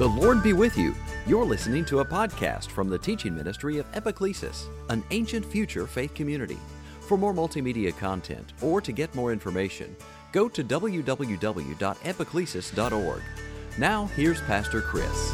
The Lord be with you. You're listening to a podcast from the teaching ministry of Epiclesis, an ancient future faith community. For more multimedia content or to get more information, go to www.epiclesis.org. Now, here's Pastor Chris.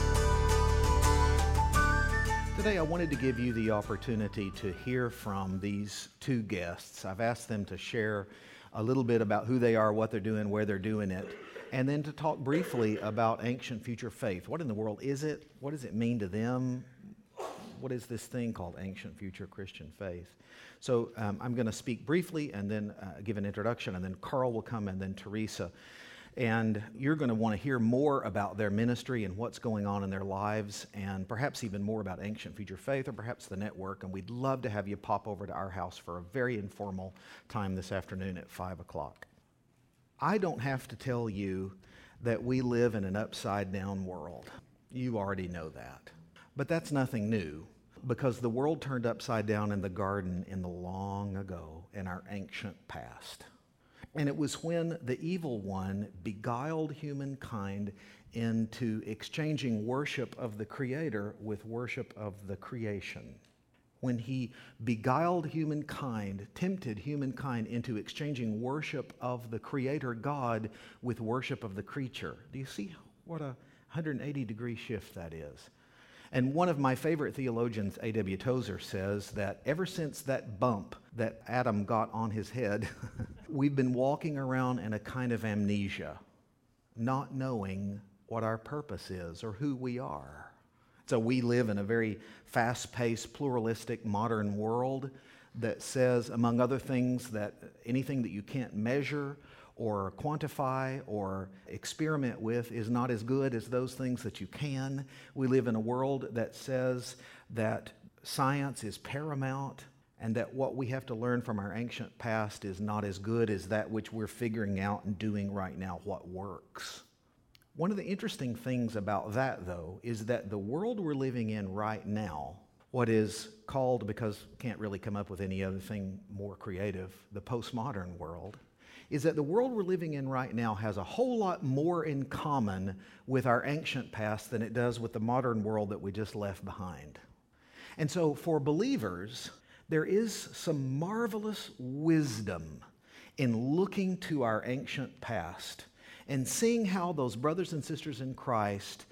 Today I wanted to give you the opportunity to hear from these two guests. I've asked them to share a little bit about who they are, what they're doing, where they're doing it, and then to talk briefly about ancient future faith. What in the world is it? What does it mean to them? What is this thing called ancient future Christian faith? So I'm going to speak briefly and then give an introduction, and then Carl will come, and then Teresa. And you're going to want to hear more about their ministry and what's going on in their lives, and perhaps even more about ancient future faith, or perhaps the network. And we'd love to have you pop over to our house for a very informal time this afternoon at 5 o'clock. I don't have to tell you that we live in an upside-down world. You already know that. But that's nothing new, because the world turned upside down in the garden in the long ago, in our ancient past. And it was when the evil one beguiled humankind into exchanging worship of the Creator with worship of the creation. When he beguiled humankind, tempted humankind into exchanging worship of the Creator God with worship of the creature. Do you see what a 180-degree shift that is? And one of my favorite theologians, A.W. Tozer, says that ever since that bump that Adam got on his head, we've been walking around in a kind of amnesia, not knowing what our purpose is or who we are. So we live in a very fast-paced, pluralistic, modern world that says, among other things, that anything that you can't measure or quantify or experiment with is not as good as those things that you can. We live in a world that says that science is paramount and that what we have to learn from our ancient past is not as good as that which we're figuring out and doing right now, what works. One of the interesting things about that, though, is that the world we're living in right now, what is called, because can't really come up with any other thing more creative, the postmodern world, is that the world we're living in right now has a whole lot more in common with our ancient past than it does with the modern world that we just left behind. And so for believers, there is some marvelous wisdom in looking to our ancient past and seeing how those brothers and sisters in Christ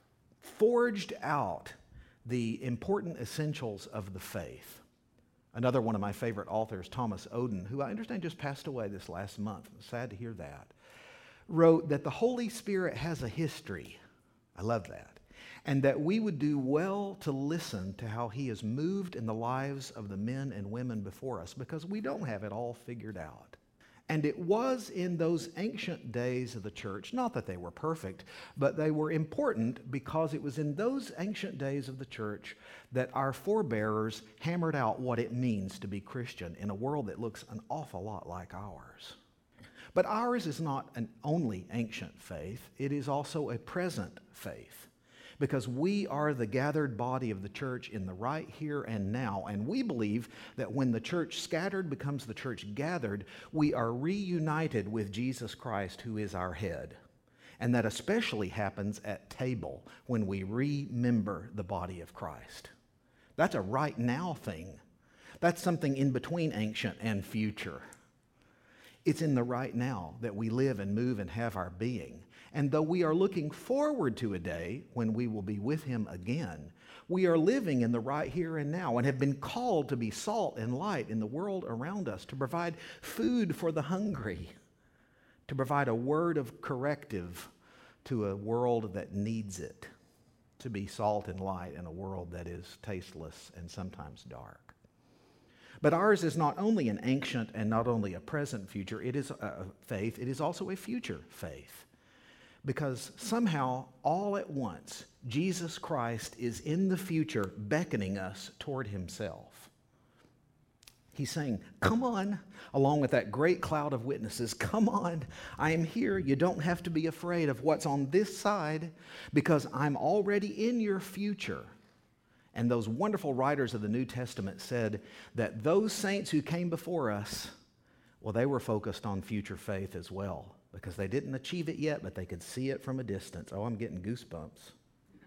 forged out the important essentials of the faith. Another one of my favorite authors, Thomas Oden, who I understand just passed away this last month, I'm sad to hear that, wrote that the Holy Spirit has a history. I love that. And that we would do well to listen to how he has moved in the lives of the men and women before us, because we don't have it all figured out. And it was in those ancient days of the church, not that they were perfect, but they were important because it was in those ancient days of the church that our forebearers hammered out what it means to be Christian in a world that looks an awful lot like ours. But ours is not an only ancient faith, it is also a present faith. Because we are the gathered body of the church in the right here and now, and we believe that when the church scattered becomes the church gathered, we are reunited with Jesus Christ, who is our head. And that especially happens at table when we remember the body of Christ. That's a right now thing. That's something in between ancient and future. It's in the right now that we live and move and have our being. And though we are looking forward to a day when we will be with him again, we are living in the right here and now and have been called to be salt and light in the world around us, to provide food for the hungry, to provide a word of corrective to a world that needs it, to be salt and light in a world that is tasteless and sometimes dark. But ours is not only an ancient and not only a present future, it is a faith, it is also a future faith. Because somehow, all at once, Jesus Christ is in the future beckoning us toward himself. He's saying, come on, along with that great cloud of witnesses, come on, I am here. You don't have to be afraid of what's on this side, because I'm already in your future. And those wonderful writers of the New Testament said that those saints who came before us, well, they were focused on future faith as well, because they didn't achieve it yet, but they could see it from a distance. Oh, I'm getting goosebumps.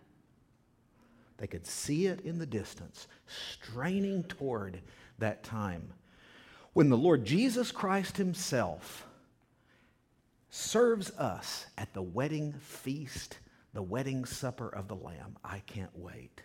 They could see it in the distance, straining toward that time when the Lord Jesus Christ himself serves us at the wedding feast, the wedding supper of the Lamb. I can't wait.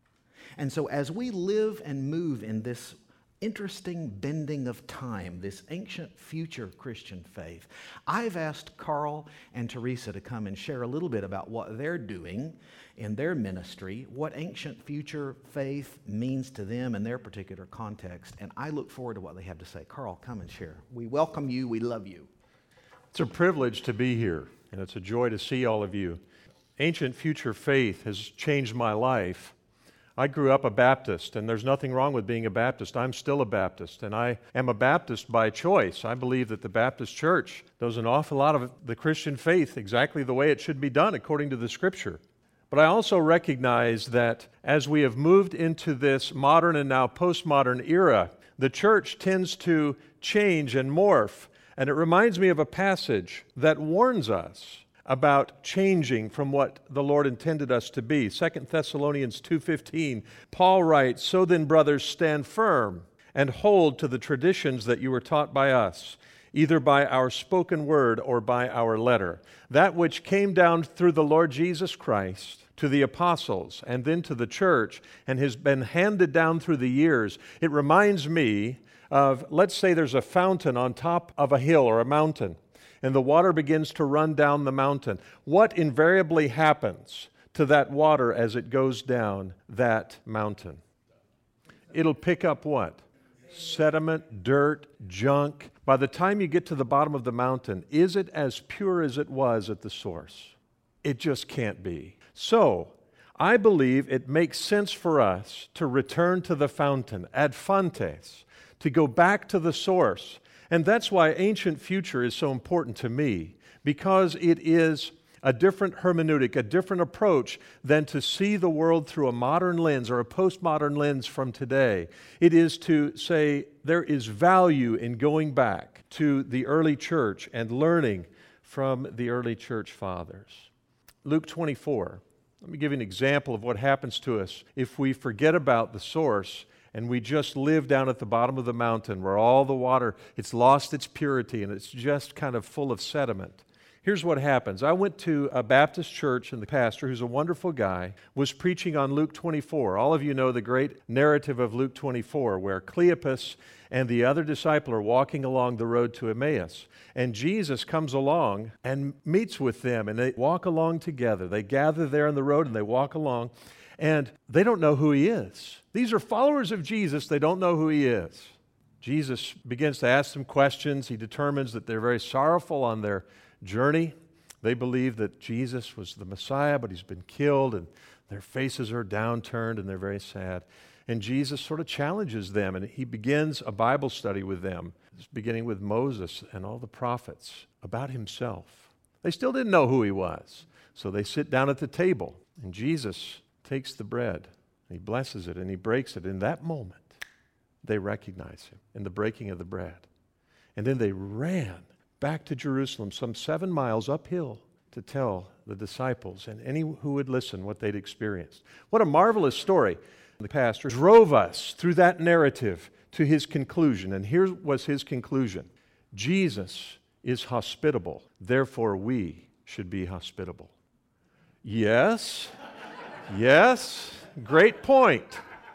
And so as we live and move in this interesting bending of time, this ancient future Christian faith, I've asked Carl and Teresa to come and share a little bit about what they're doing in their ministry, what ancient future faith means to them in their particular context, and I look forward to what they have to say. Carl, come and share. We welcome you. We love you. It's a privilege to be here, and it's a joy to see all of you. Ancient future faith has changed my life. I grew up a Baptist, and there's nothing wrong with being a Baptist. I'm still a Baptist, and I am a Baptist by choice. I believe that the Baptist Church does an awful lot of the Christian faith exactly the way it should be done according to the Scripture. But I also recognize that as we have moved into this modern and now postmodern era, the church tends to change and morph. And it reminds me of a passage that warns us about changing from what the Lord intended us to be. 2 Thessalonians 2:15, Paul writes, "So then, brothers, stand firm and hold to the traditions that you were taught by us, either by our spoken word or by our letter. That which came down through the Lord Jesus Christ to the apostles and then to the church and has been handed down through the years." It reminds me of, let's say there's a fountain on top of a hill or a mountain, and the water begins to run down the mountain. What invariably happens to that water as it goes down that mountain? It'll pick up what? Sediment, dirt, junk. By the time you get to the bottom of the mountain, is it as pure as it was at the source? It just can't be. So, I believe it makes sense for us to return to the fountain, ad fontes, to go back to the source. And that's why ancient future is so important to me, because it is a different hermeneutic, a different approach than to see the world through a modern lens or a postmodern lens from today. It is to say there is value in going back to the early church and learning from the early church fathers. Luke 24. Let me give you an example of what happens to us if we forget about the source and we just live down at the bottom of the mountain where all the water, it's lost its purity and it's just kind of full of sediment. Here's what happens. I went to a Baptist church, and the pastor, who's a wonderful guy, was preaching on Luke 24. All of you know the great narrative of Luke 24, where Cleopas and the other disciple are walking along the road to Emmaus. And Jesus comes along and meets with them, and they walk along together. They gather there on the road, and they walk along, and they don't know who he is. These are followers of Jesus. They don't know who he is. Jesus begins to ask them questions. He determines that they're very sorrowful on their journey. They believe that Jesus was the Messiah, but he's been killed, and their faces are downturned, and they're very sad. And Jesus sort of challenges them, and he begins a Bible study with them, beginning with Moses and all the prophets, about himself. They still didn't know who he was, so they sit down at the table, and Jesus takes the bread, and he blesses it, and he breaks it. In that moment, they recognize him in the breaking of the bread. And then they ran back to Jerusalem, some 7 miles uphill, to tell the disciples and any who would listen what they'd experienced. What a marvelous story. The pastor drove us through that narrative to his conclusion, and here was his conclusion. Jesus is hospitable, therefore we should be hospitable. Yes, yes, great point.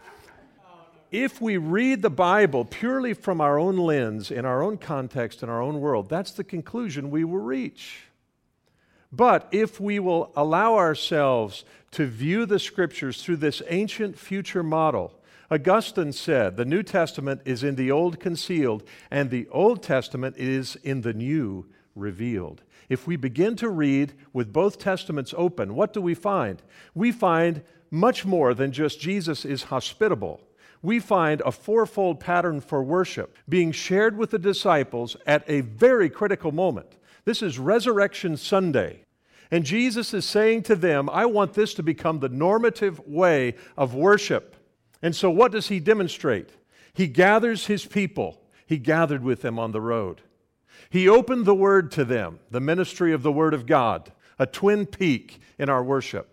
If we read the Bible purely from our own lens, in our own context, in our own world, that's the conclusion we will reach. But if we will allow ourselves to view the Scriptures through this ancient future model, Augustine said the New Testament is in the Old concealed, and the Old Testament is in the New revealed. If we begin to read with both Testaments open, what do we find? We find much more than just Jesus is hospitable. We find a fourfold pattern for worship being shared with the disciples at a very critical moment. This is Resurrection Sunday. And Jesus is saying to them, I want this to become the normative way of worship. And so what does he demonstrate? He gathers his people. He gathered with them on the road. He opened the Word to them, the ministry of the Word of God, a twin peak in our worship.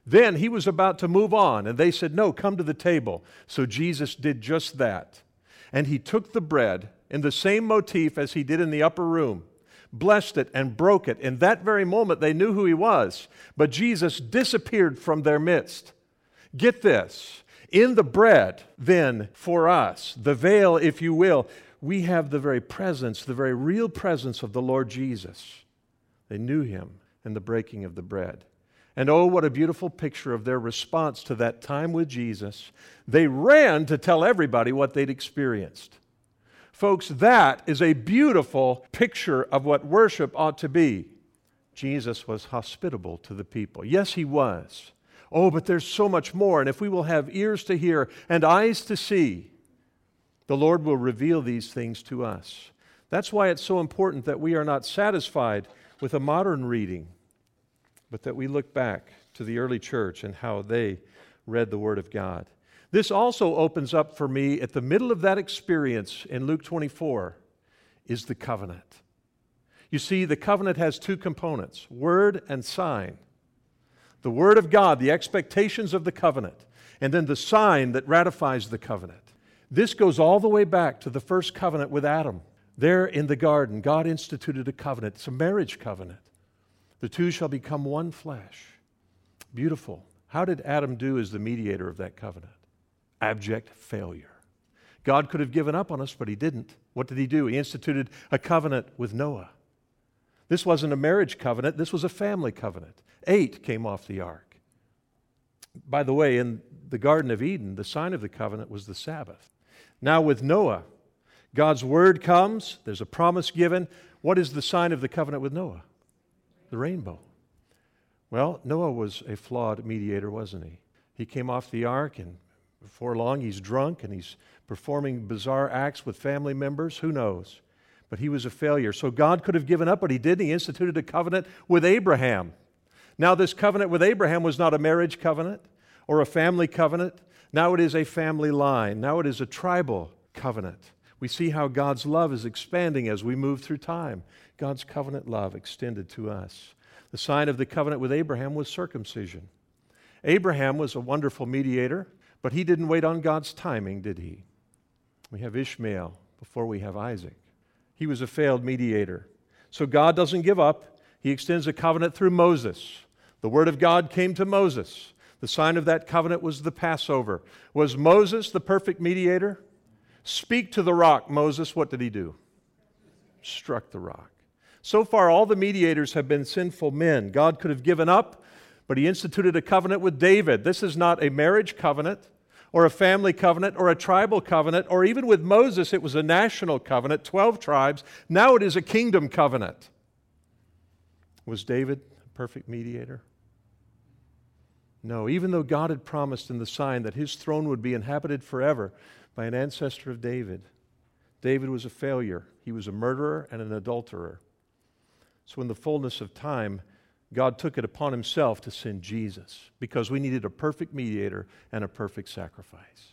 Then he was about to move on, and they said, "No, come to the table." So Jesus did just that. And he took the bread in the same motif as he did in the upper room, blessed it and broke it. In that very moment, they knew who he was, but Jesus disappeared from their midst. Get this. In the bread, then, for us, the veil, if you will, we have the very presence, the very real presence of the Lord Jesus. They knew him in the breaking of the bread. And oh, what a beautiful picture of their response to that time with Jesus. They ran to tell everybody what they'd experienced. Folks, that is a beautiful picture of what worship ought to be. Jesus was hospitable to the people. Yes, he was. Oh, but there's so much more. And if we will have ears to hear and eyes to see, the Lord will reveal these things to us. That's why it's so important that we are not satisfied with a modern reading, but that we look back to the early church and how they read the Word of God. This also opens up for me at the middle of that experience in Luke 24 is the covenant. You see, the covenant has two components, word and sign. The Word of God, the expectations of the covenant, and then the sign that ratifies the covenant. This goes all the way back to the first covenant with Adam. There in the garden, God instituted a covenant. It's a marriage covenant. The two shall become one flesh. Beautiful. How did Adam do as the mediator of that covenant? Abject failure. God could have given up on us, but he didn't. What did he do? He instituted a covenant with Noah. This wasn't a marriage covenant. This was a family covenant. 8 came off the ark. By the way, in the Garden of Eden, the sign of the covenant was the Sabbath. Now with Noah, God's word comes. There's a promise given. What is the sign of the covenant with Noah? The rainbow. Well, Noah was a flawed mediator, wasn't he? He came off the ark, and before long he's drunk and he's performing bizarre acts with family members. Who knows? But he was a failure. So God could have given up, but he didn't. He instituted a covenant with Abraham. Now this covenant with Abraham was not a marriage covenant or a family covenant. Now it is a family line. Now it is a tribal covenant. We see how God's love is expanding as we move through time. God's covenant love extended to us. The sign of the covenant with Abraham was circumcision. Abraham was a wonderful mediator, but he didn't wait on God's timing, did he? We have Ishmael before we have Isaac. He was a failed mediator. So God doesn't give up. He extends a covenant through Moses. The word of God came to Moses. The sign of that covenant was the Passover. Was Moses the perfect mediator? Speak to the rock, Moses. What did he do? Struck the rock. So far, all the mediators have been sinful men. God could have given up, but he instituted a covenant with David. This is not a marriage covenant or a family covenant or a tribal covenant, or even with Moses, it was a national covenant, 12 tribes. Now it is a kingdom covenant. Was David a perfect mediator? No, even though God had promised in the sign that his throne would be inhabited forever by an ancestor of David, David was a failure. He was a murderer and an adulterer. So in the fullness of time, God took it upon himself to send Jesus because we needed a perfect mediator and a perfect sacrifice.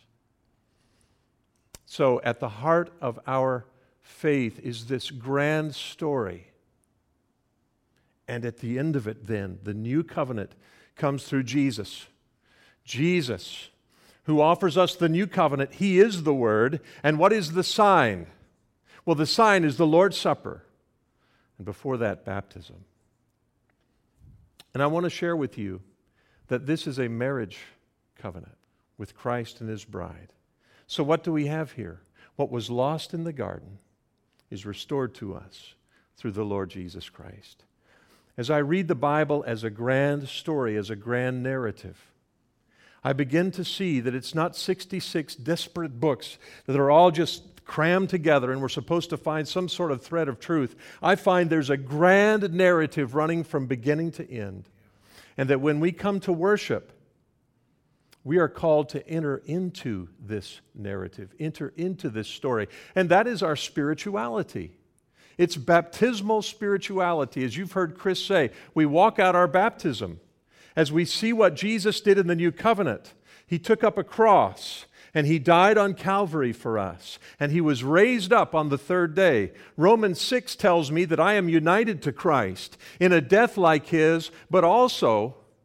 So at the heart of our faith is this grand story. And at the end of it then, the new covenant comes through Jesus. Jesus, who offers us the new covenant, he is the Word. And what is the sign? Well, the sign is the Lord's Supper. And before that, baptism. And I want to share with you that this is a marriage covenant with Christ and his bride. So what do we have here? What was lost in the garden is restored to us through the Lord Jesus Christ. As I read the Bible as a grand story, as a grand narrative, I begin to see that it's not 66 disparate books that are all just crammed together and we're supposed to find some sort of thread of truth. I find there's a grand narrative running from beginning to end. And that when we come to worship, we are called to enter into this narrative, enter into this story. And that is our spirituality. It's baptismal spirituality. As you've heard Chris say, we walk out our baptism. As we see what Jesus did in the new covenant, he took up a cross and he died on Calvary for us. And he was raised up on the third day. Romans 6 tells me that I am united to Christ in a death like his, but also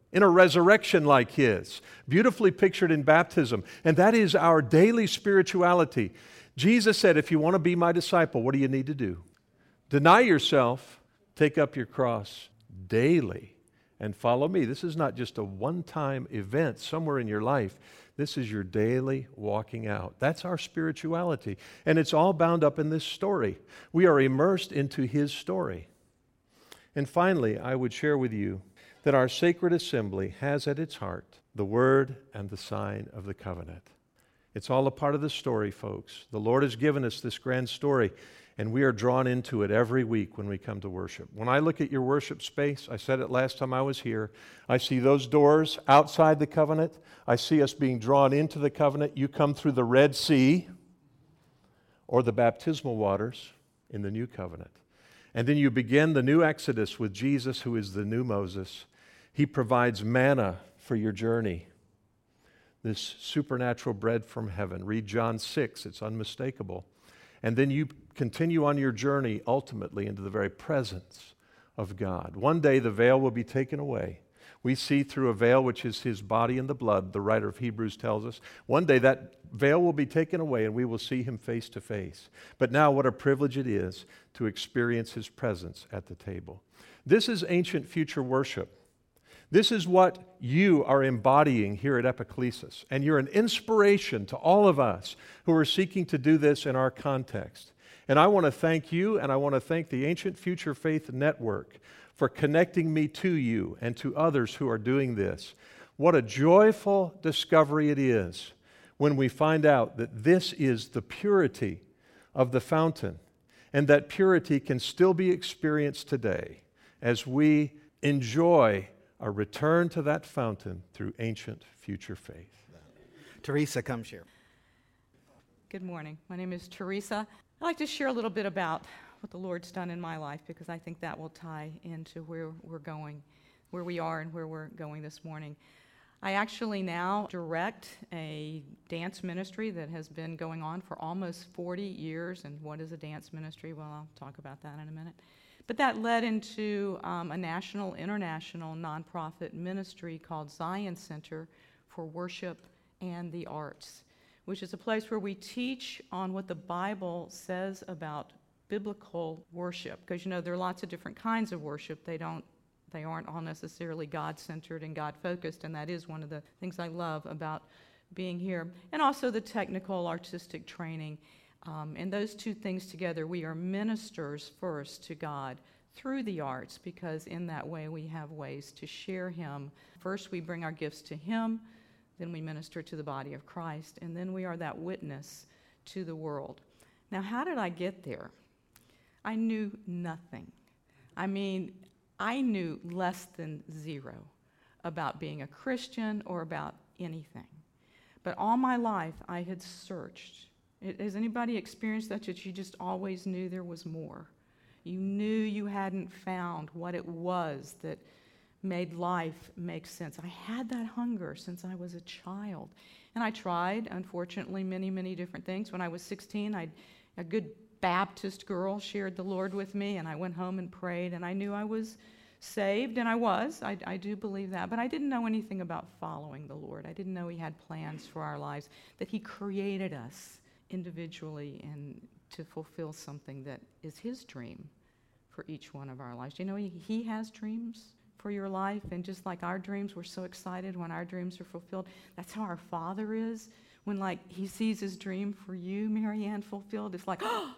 in a resurrection like His, beautifully pictured in baptism. And that is our daily spirituality. Jesus said, if you want to be my disciple, what do you need to do? Deny yourself, take up your cross daily, and follow me. This is not just a one-time event somewhere in your life. This is your daily walking out. That's our spirituality. And it's all bound up in this story. We are immersed into His story. And finally, I would share with you that our sacred assembly has at its heart the Word and the sign of the covenant. It's all a part of the story, folks. The Lord has given us this grand story, and we are drawn into it every week when we come to worship. When I look at your worship space, I said it last time I was here, I see those doors outside the covenant. I see us being drawn into the covenant. You come through the Red Sea or the baptismal waters in the new covenant. And then you begin the new Exodus with Jesus, who is the new Moses. He provides manna for your journey, this supernatural bread from heaven. Read John 6, it's unmistakable. And then you continue on your journey ultimately into the very presence of God. One day the veil will be taken away. We see through a veil, which is His body and the blood, the writer of Hebrews tells us. One day that veil will be taken away and we will see Him face to face. But now what a privilege it is to experience His presence at the table. This is ancient future worship. This is what you are embodying here at Epiclesis. And you're an inspiration to all of us who are seeking to do this in our context. And I want to thank you, and I want to thank the Ancient Future Faith Network for connecting me to you and to others who are doing this. What a joyful discovery it is when we find out that this is the purity of the fountain, and that purity can still be experienced today as we enjoy a return to that fountain through ancient future faith. Teresa, come share. Good morning. My name is Teresa. I'd like to share a little bit about what the Lord's done in my life, because I think that will tie into where we're going, where we are and where we're going this morning. I actually now direct a dance ministry that has been going on for almost 40 years. And what is a dance ministry? Well, I'll talk about that in a minute. But that led into a national, international nonprofit ministry called Zion Center for Worship and the Arts, which is a place where we teach on what the Bible says about biblical worship. Because, you know, there are lots of different kinds of worship. They aren't all necessarily God-centered and God-focused, and that is one of the things I love about being here. And also the technical, artistic training. And those two things together, we are ministers first to God through the arts, because in that way we have ways to share Him. First we bring our gifts to Him, then we minister to the body of Christ, and then we are that witness to the world. Now, how did I get there? I knew nothing. I mean, I knew less than zero about being a Christian or about anything. But all my life I had searched. Has anybody experienced that you just always knew there was more? You knew you hadn't found what it was that made life make sense. I had that hunger since I was a child. And I tried, unfortunately, many, many different things. When I was 16, a good Baptist girl shared the Lord with me, and I went home and prayed, and I knew I was saved, and I was. I do believe that. But I didn't know anything about following the Lord. I didn't know He had plans for our lives, that He created us individually and to fulfill something that is His dream for each one of our lives. You know, He has dreams for your life, and just like our dreams, we're so excited when our dreams are fulfilled. That's how our Father is. When, like, He sees His dream for you, Marianne, fulfilled, it's like, oh,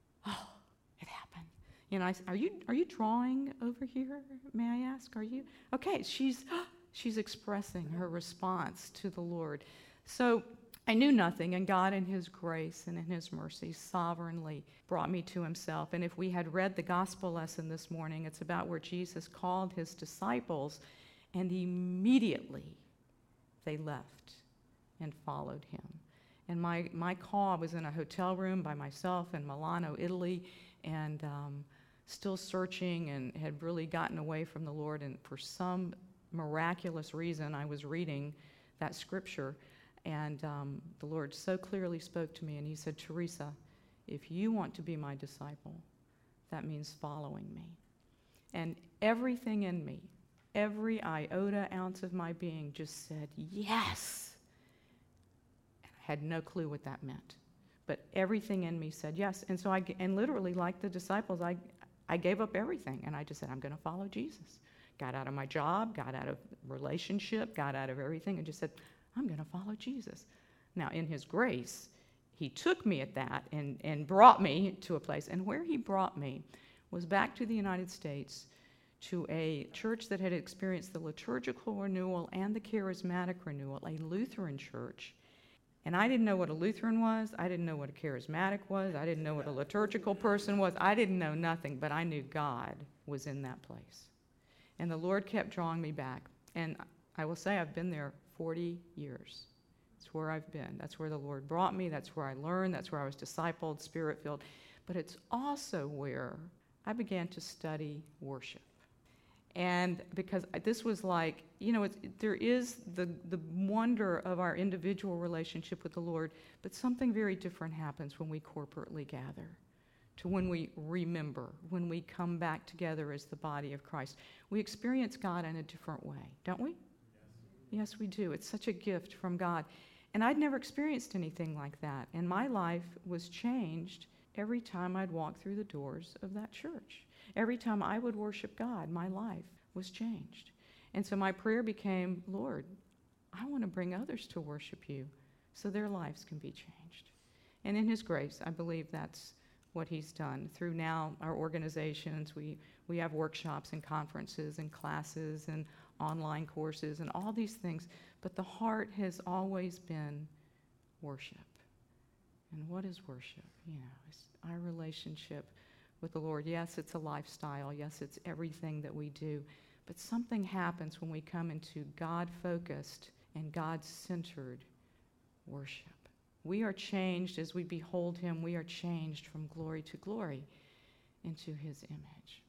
it happened. You know, are you drawing over here? May I ask? Are you? Okay, she's expressing her response to the Lord. So I knew nothing, and God in His grace and in His mercy sovereignly brought me to Himself. And if we had read the gospel lesson this morning, it's about where Jesus called His disciples, and immediately they left and followed Him. And my call, I was in a hotel room by myself in Milano, Italy, and still searching, and had really gotten away from the Lord. And for some miraculous reason, I was reading that scripture, and the Lord so clearly spoke to me, and He said, Teresa, if you want to be my disciple, that means following me. And everything in me, every iota, ounce of my being just said, yes. And I had no clue what that meant. But everything in me said yes. And so and literally, like the disciples, I gave up everything. And I just said, I'm going to follow Jesus. Got out of my job, got out of relationship, got out of everything, and just said, I'm going to follow Jesus. Now, in his grace, he took me at that and brought me to a place. And where he brought me was back to the United States, to a church that had experienced the liturgical renewal and the charismatic renewal, a Lutheran church. And I didn't know what a Lutheran was. I didn't know what a charismatic was. I didn't know what a liturgical person was. I didn't know nothing, but I knew God was in that place. And the Lord kept drawing me back. And I will say I've been there 40 years. It's where I've been. That's where the Lord brought me. That's where I learned. That's where I was discipled, Spirit-filled. But it's also where I began to study worship. And because this was like, there is the wonder of our individual relationship with the Lord, but something very different happens when we corporately gather, to when we remember, when we come back together as the body of Christ. We experience God in a different way, don't we? Yes, we do. It's such a gift from God. And I'd never experienced anything like that. And my life was changed every time I'd walk through the doors of that church. Every time I would worship God, my life was changed. And so my prayer became, Lord, I want to bring others to worship you so their lives can be changed. And in his grace, I believe that's what he's done. Through now our organizations, we have workshops and conferences and classes and online courses and all these things. But the heart has always been worship. And what is worship? It's our relationship with the Lord. Yes, it's a lifestyle. Yes, it's everything that we do. But something happens when we come into God-focused and God-centered worship. We are changed as we behold him. We are changed from glory to glory into his image.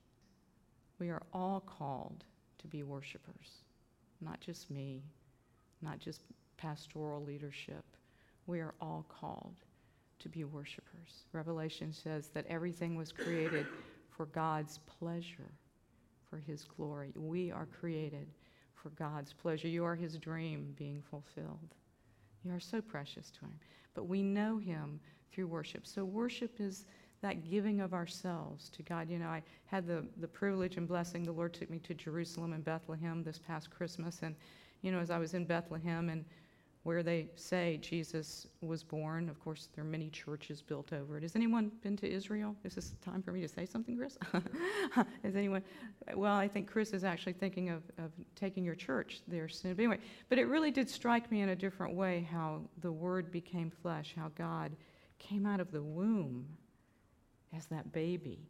We are all called to be worshipers. Not just me, not just pastoral leadership. We are all called to be worshipers. Revelation says that everything was created for God's pleasure, for his glory. We are created for God's pleasure. You are his dream being fulfilled. You are so precious to him. But we know him through worship. So worship is that giving of ourselves to God. I had the privilege and blessing. The Lord took me to Jerusalem and Bethlehem this past Christmas. And, as I was in Bethlehem and where they say Jesus was born. Of course, there are many churches built over it. Has anyone been to Israel? Is this time for me to say something, Chris? Has anyone? Well, I think Chris is actually thinking of taking your church there soon. But anyway, but it really did strike me in a different way how the Word became flesh, how God came out of the womb as that baby.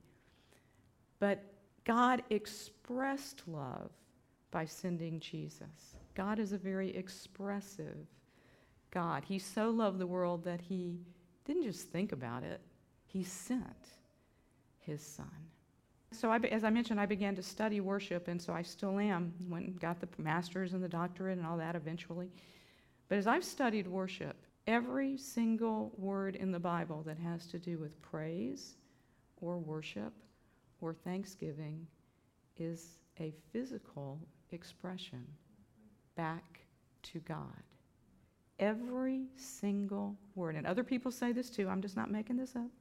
But God expressed love by sending Jesus. God is a very expressive God. He so loved the world that he didn't just think about it. He sent his son. So as I mentioned, I began to study worship, and so I still am. Went and got the master's and the doctorate and all that eventually. But as I've studied worship, every single word in the Bible that has to do with praise or worship or thanksgiving is a physical expression back to God. Every single word. And other people say this too. I'm just not making this up.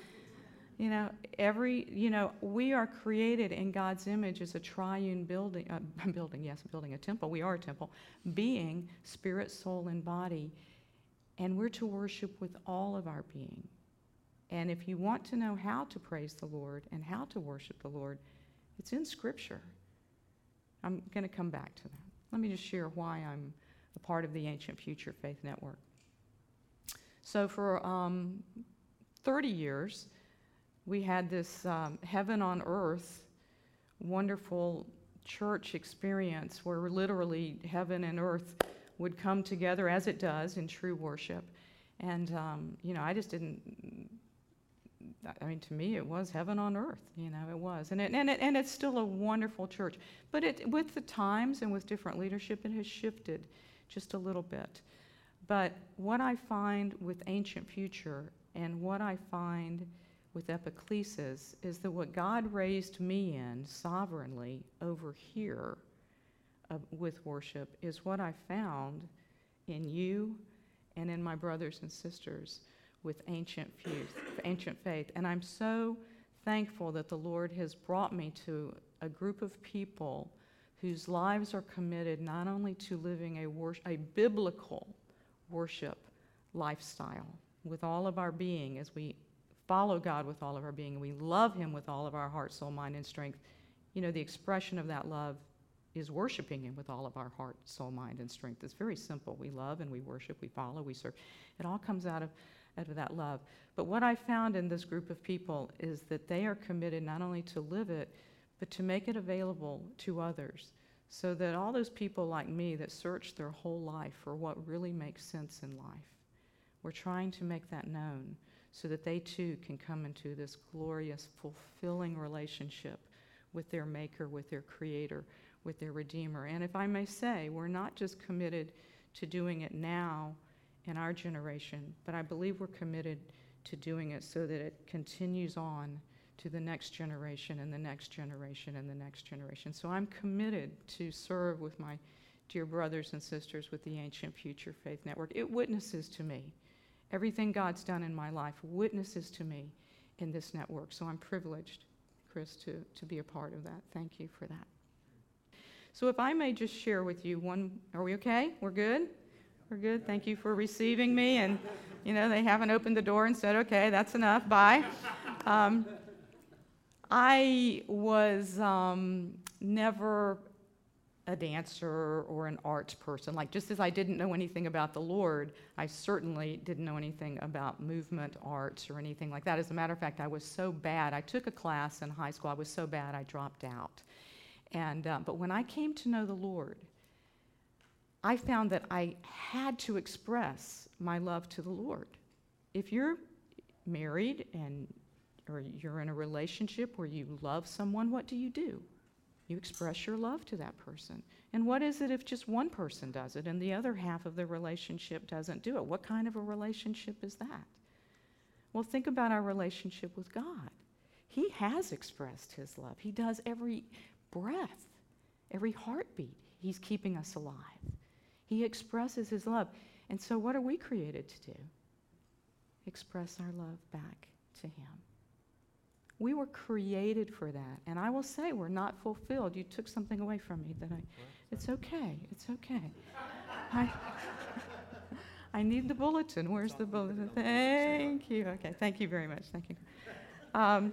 We are created in God's image as a triune building a temple. We are a temple. Being, spirit, soul, and body. And we're to worship with all of our being. And if you want to know how to praise the Lord and how to worship the Lord, it's in Scripture. I'm going to come back to that. Let me just share why I'm a part of the Ancient Future Faith Network. So for 30 years, we had this heaven on earth, wonderful church experience where literally heaven and earth would come together as it does in true worship. And, I just didn't, to me, it was heaven on earth, it was. And it's still a wonderful church. But with the times and with different leadership, it has shifted just a little bit. But what I find with Ancient Future and what I find with Epiclesis is that what God raised me in sovereignly over here with worship is what I found in you and in my brothers and sisters with Ancient Faith. And I'm so thankful that the Lord has brought me to a group of people whose lives are committed not only to living a biblical worship lifestyle with all of our being, as we follow God with all of our being, and we love Him with all of our heart, soul, mind, and strength. You know, the expression of that love is worshiping Him with all of our heart, soul, mind, and strength. It's very simple. We love and we worship, we follow, we serve. It all comes out of that love. But what I found in this group of people is that they are committed not only to live it, but to make it available to others, so that all those people like me that search their whole life for what really makes sense in life, we're trying to make that known so that they too can come into this glorious, fulfilling relationship with their Maker, with their Creator, with their Redeemer. And if I may say, we're not just committed to doing it now in our generation, but I believe we're committed to doing it so that it continues on to the next generation and the next generation and the next generation. So I'm committed to serve with my dear brothers and sisters with the Ancient Future Faith Network. It witnesses to me. Everything God's done in my life witnesses to me in this network. So I'm privileged, Chris, to be a part of that. Thank you for that. So if I may just share with you one, are we okay? We're good? We're good? Thank you for receiving me. And, you know, they haven't opened the door and said, okay, that's enough, bye. I was never a dancer or an arts person. Like, just as I didn't know anything about the Lord, I certainly didn't know anything about movement arts or anything like that. As a matter of fact, I was so bad. I took a class in high school. I was so bad I dropped out. And but when I came to know the Lord, I found that I had to express my love to the Lord. If you're married or you're in a relationship where you love someone, what do? You express your love to that person. And what is it if just one person does it and the other half of the relationship doesn't do it? What kind of a relationship is that? Well, think about our relationship with God. He has expressed His love. He does every breath, every heartbeat. He's keeping us alive. He expresses His love. And so what are we created to do? Express our love back to Him. We were created for that. And I will say we're not fulfilled. You took something away from me that it's okay. It's okay. I need the bulletin. Where's the bulletin? Thank you. Okay, thank you very much. Thank you.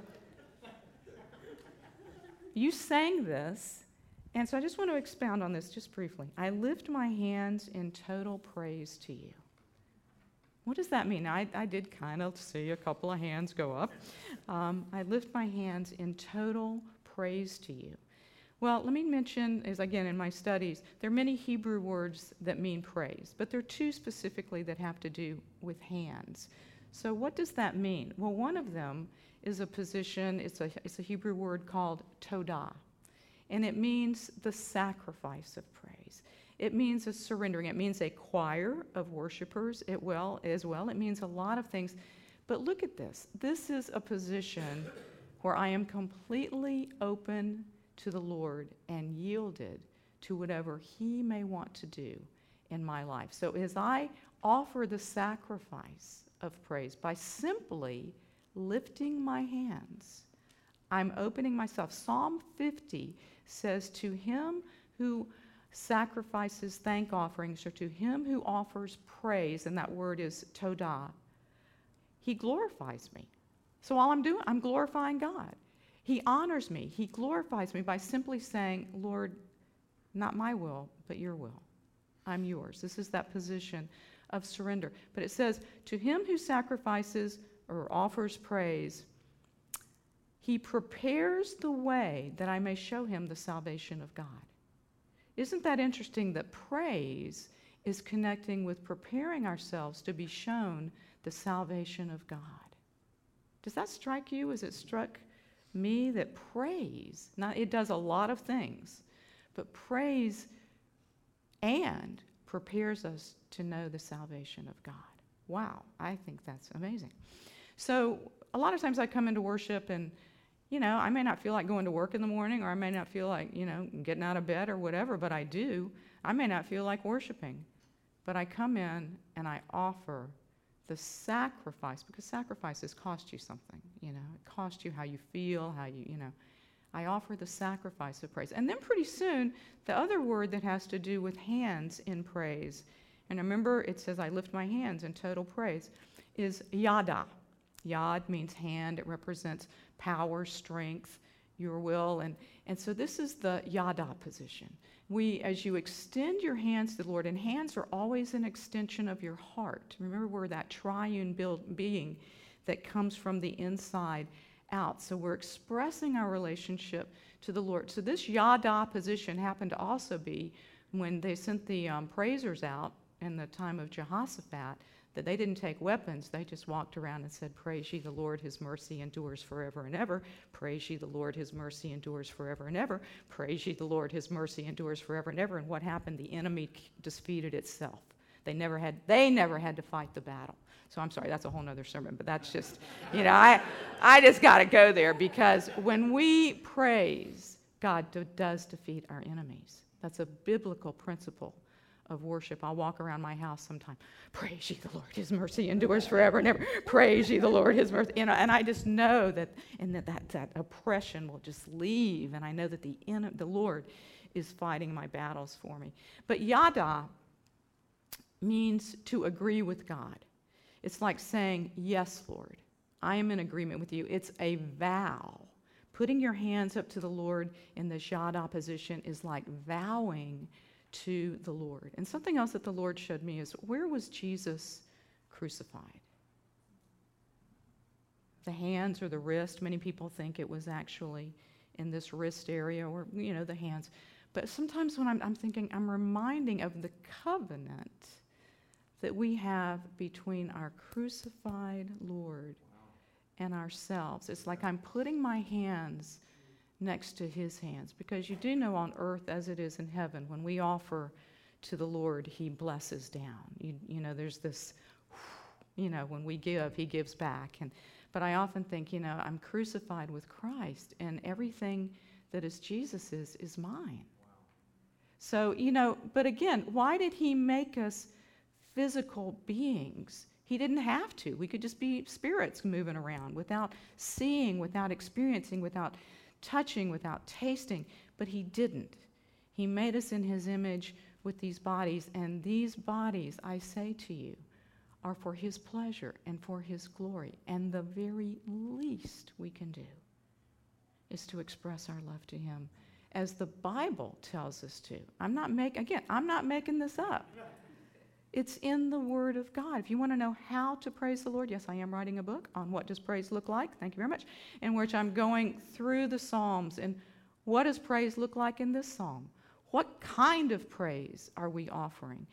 You sang this, and so I just want to expound on this just briefly. I lift my hands in total praise to you. What does that mean? I did kind of see a couple of hands go up. I lift my hands in total praise to you. Well, let me mention, as again in my studies, there are many Hebrew words that mean praise, but there are two specifically that have to do with hands. So what does that mean? Well, one of them is a position, it's a Hebrew word called todah, and it means the sacrifice of praise. It means a surrendering. It means a choir of worshipers as well. It means a lot of things. But look at this. This is a position where I am completely open to the Lord and yielded to whatever He may want to do in my life. So as I offer the sacrifice of praise by simply lifting my hands, I'm opening myself. Psalm 50 says, to him who sacrifices thank offerings, or to him who offers praise, and that word is todah, He glorifies me. So all I'm doing, I'm glorifying God. He honors me. He glorifies me by simply saying, Lord, not my will, but your will. I'm yours. This is that position of surrender. But it says, to him who sacrifices or offers praise, He prepares the way that I may show him the salvation of God. Isn't that interesting that praise is connecting with preparing ourselves to be shown the salvation of God? Does that strike you as it struck me? That praise, it does a lot of things, but praise and prepares us to know the salvation of God. Wow, I think that's amazing. So a lot of times I come into worship and I may not feel like going to work in the morning, or I may not feel like, getting out of bed or whatever, but I do. I may not feel like worshiping, but I come in and I offer the sacrifice, because sacrifices cost you something, It costs you how you feel, I offer the sacrifice of praise. And then pretty soon, the other word that has to do with hands in praise, and remember it says, I lift my hands in total praise, is yada. Yad means hand. It represents power, strength, your will. And so this is the yada position. As you extend your hands to the Lord, and hands are always an extension of your heart. Remember, we're that triune being that comes from the inside out. So we're expressing our relationship to the Lord. So this yada position happened to also be when they sent the praisers out in the time of Jehoshaphat, that they didn't take weapons. They just walked around and said, praise ye the Lord, his mercy endures forever and ever. Praise ye the Lord, his mercy endures forever and ever. Praise ye the Lord, his mercy endures forever and ever. And what happened? The enemy defeated itself. They never had to fight the battle. So I'm sorry, that's a whole other sermon, but that's just, I just got to go there, because when we praise, God does defeat our enemies. That's a biblical principle of worship. I'll walk around my house sometime. Praise ye the Lord, his mercy endures forever and ever. Praise ye the Lord, his mercy. And I just know that oppression will just leave, and I know that the Lord is fighting my battles for me. But yada means to agree with God. It's like saying, yes, Lord, I am in agreement with you. It's a vow. Putting your hands up to the Lord in the yada position is like vowing to the Lord. And something else that the Lord showed me is, where was Jesus crucified? The hands or the wrist. Many people think it was actually in this wrist area, or, the hands. But sometimes when I'm thinking, I'm reminding of the covenant that we have between our crucified Lord and ourselves. It's like I'm putting my hands next to his hands, because you do know, on earth as it is in heaven, when we offer to the Lord, he blesses down. There's this, when we give, he gives back. But I often think, I'm crucified with Christ, and everything that is Jesus's is mine. So, but again, why did he make us physical beings? He didn't have to. We could just be spirits moving around without seeing, without experiencing, without touching, without tasting. But he didn't. He made us in his image with these bodies, and these bodies, I say to you, are for his pleasure and for his glory. And the very least we can do is to express our love to him, as the Bible tells us to. I'm not making this up. It's in the Word of God. If you want to know how to praise the Lord, yes, I am writing a book on what does praise look like, thank you very much, in which I'm going through the Psalms and what does praise look like in this psalm? What kind of praise are we offering?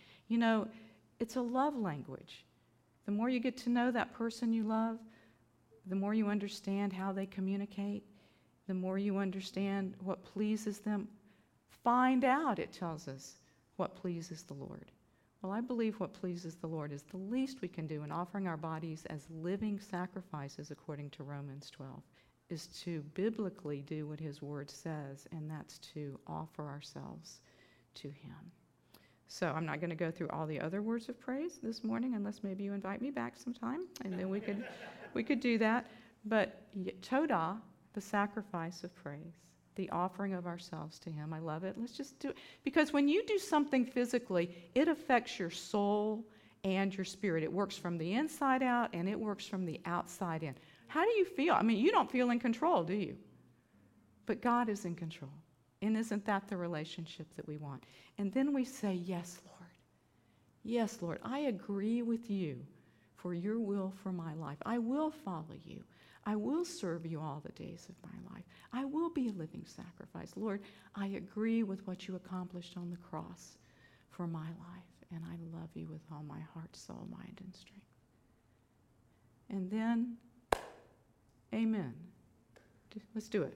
It's a love language. The more you get to know that person you love, the more you understand how they communicate, the more you understand what pleases them. Find out, it tells us, what pleases the Lord. Well, I believe what pleases the Lord is the least we can do in offering our bodies as living sacrifices, according to Romans 12, is to biblically do what his word says, and that's to offer ourselves to him. So I'm not going to go through all the other words of praise this morning, unless maybe you invite me back sometime, and then we could do that. But todah, the sacrifice of praise, the offering of ourselves to him. I love it. Let's just do it. Because when you do something physically, it affects your soul and your spirit. It works from the inside out, and it works from the outside in. How do you feel? I mean, you don't feel in control, do you? But God is in control. And isn't that the relationship that we want? And then we say, yes, Lord. Yes, Lord, I agree with you for your will for my life. I will follow you. I will serve you all the days of my life. I will be a living sacrifice. Lord, I agree with what you accomplished on the cross for my life, and I love you with all my heart, soul, mind, and strength. And then, amen. Let's do it.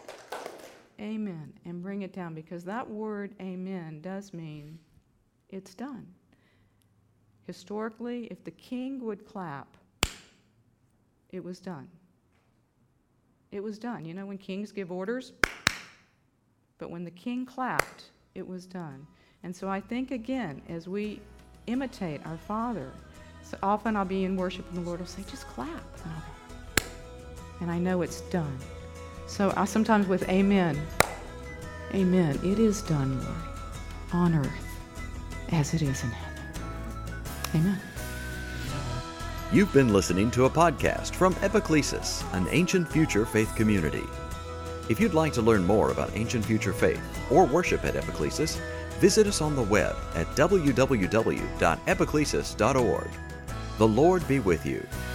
Amen. And bring it down, because that word amen does mean it's done. Historically, if the king would clap, it was done. it was done. You know, when kings give orders, but when the king clapped, it was done. And so I think, again, as we imitate our Father, so often I'll be in worship and the Lord will say, just clap. And I'll go, and I know it's done. So I sometimes with amen, amen, it is done, Lord, on earth as it is in heaven. Amen. You've been listening to a podcast from Epiclesis, an ancient future faith community. If you'd like to learn more about ancient future faith or worship at Epiclesis, visit us on the web at www.epiclesis.org. The Lord be with you.